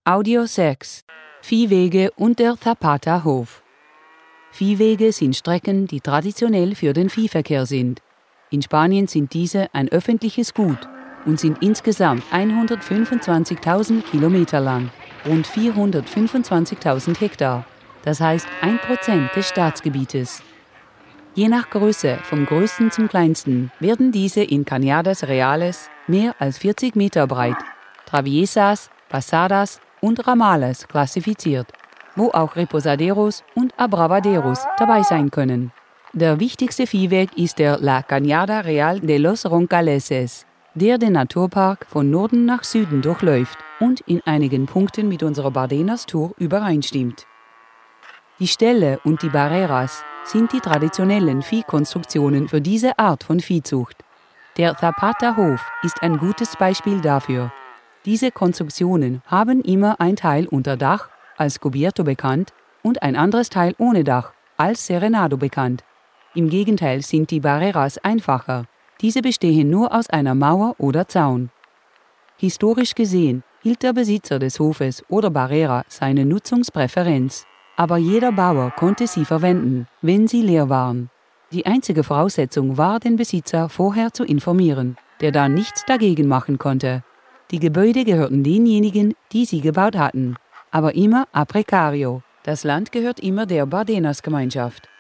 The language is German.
Audio 6. Viehwege und der Zapata-Hof. Viehwege sind Strecken, die traditionell für den Viehverkehr sind. In Spanien sind diese ein öffentliches Gut und sind insgesamt 125.000 Kilometer lang, rund 425.000 Hektar, das heißt 1% des Staatsgebietes. Je nach Größe, vom größten zum kleinsten, werden diese in Cañadas Reales, mehr als 40 Meter breit, Traviesas, Pasadas und Ramales klassifiziert, wo auch Reposaderos und Abravaderos dabei sein können. Der wichtigste Viehweg ist der La Cañada Real de los Roncaleses, der den Naturpark von Norden nach Süden durchläuft und in einigen Punkten mit unserer Bardenas Tour übereinstimmt. Die Ställe und die Barreras sind die traditionellen Viehkonstruktionen für diese Art von Viehzucht. Der Zapata-Hof ist ein gutes Beispiel dafür. Diese Konstruktionen haben immer ein Teil unter Dach, als Cubierto bekannt, und ein anderes Teil ohne Dach, als Serenado bekannt. Im Gegenteil sind die Barreras einfacher. Diese bestehen nur aus einer Mauer oder Zaun. Historisch gesehen hielt der Besitzer des Hofes oder Barrera seine Nutzungspräferenz, aber jeder Bauer konnte sie verwenden, wenn sie leer waren. Die einzige Voraussetzung war, den Besitzer vorher zu informieren, der dann nichts dagegen machen konnte. Die Gebäude gehörten denjenigen, die sie gebaut hatten, aber immer a precario. Das Land gehört immer der Bardenas-Gemeinschaft.